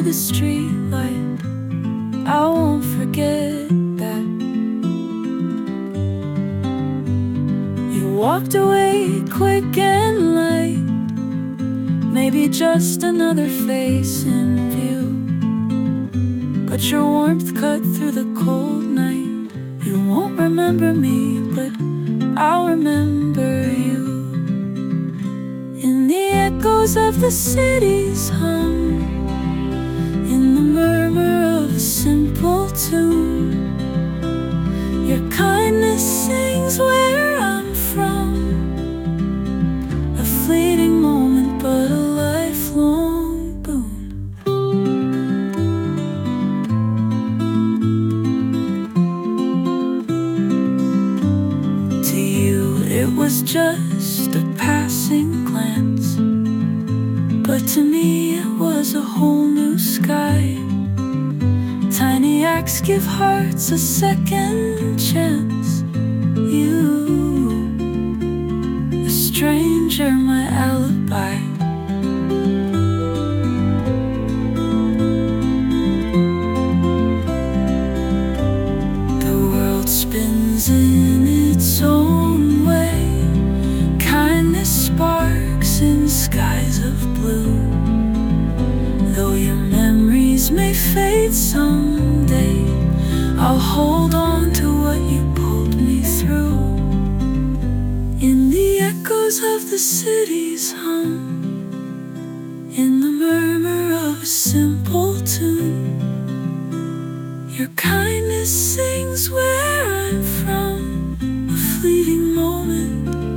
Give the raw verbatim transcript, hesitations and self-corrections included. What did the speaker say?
the street light, I won't forget that. You walked away quick and light, maybe just another face in view, but your warmth cut through the cold night. You won't remember me, but I'll remember you. In the echoes of the city's hum, in the murmur of a simple tune, your kindness sings where I'm from. A fleeting moment, but a lifelong boon. To you it was just a passing glance, but to me it was a whole new sky. Tiny acts give hearts a second chance. You, a stranger, my alibi. The world spins in its own way. Kindness sparks in skies of blue. Though your memories may fade someday, I'll hold on to what you pulled me through. In the echoes of the city's hum, in the murmur of a simple tune, your kindness sings where I'm from. A fleeting moment,